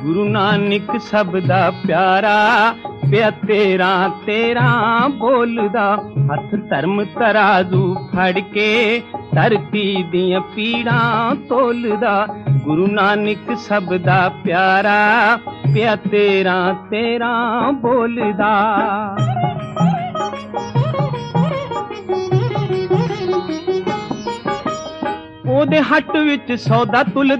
गुरु नानक सब दा प्यारा पिया तेरा तेरा बोलदा। हथ धर्म तराजू फड़ के धरती दियां पीड़ां तोलदा। गुरु नानक सब दा प्यारा पिया तेरा तेरा बोलदा। ओदे हट विच सौदा तुल